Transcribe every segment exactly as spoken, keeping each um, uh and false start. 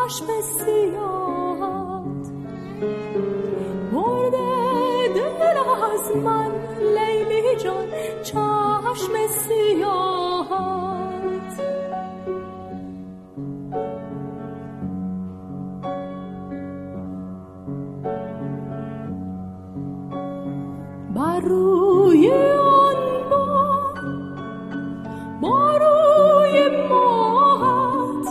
چشم سیاهت برده دل از من لیلی جان، چشم سیاهت بر روی آن بام با روی ماهت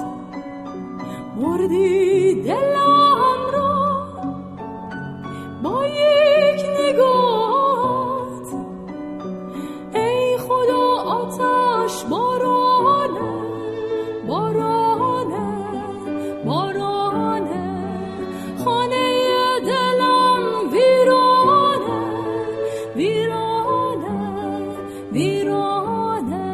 بردی دلم را با یک نگاهت. ای خدا آتش بارانه بارانه بارانه، خانه دلم ویرانه ویرانه ویرانه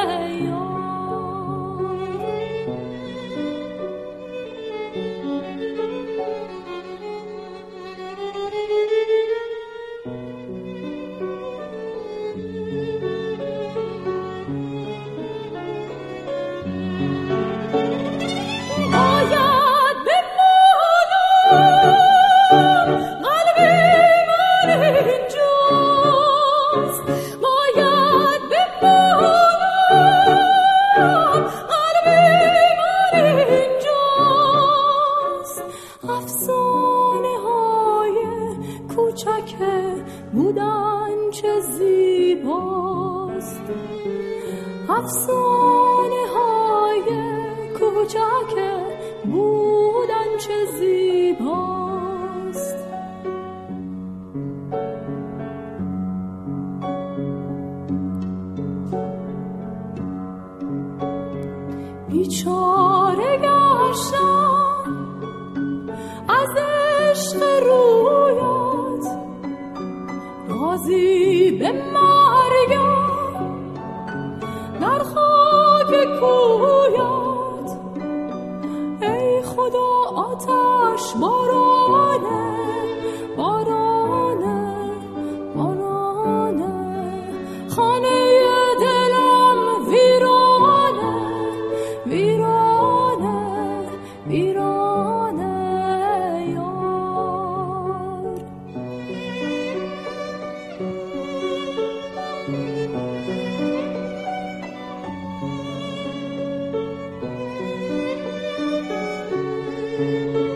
باید بمانم، قلبی من اینجاست. باید بمانم، قلبی من اینجاست. افسانه های کوچک بودن چه زیباست، افسانه های کوچک بودن چه زیباست. بیچاره گشتم از عشق رویت، راضی به مرگم در خاک کویت. ای خدا آتش بارانه بارانه بارانه، خانه دلم ویرانه ویرانه ویرانه یار. thank you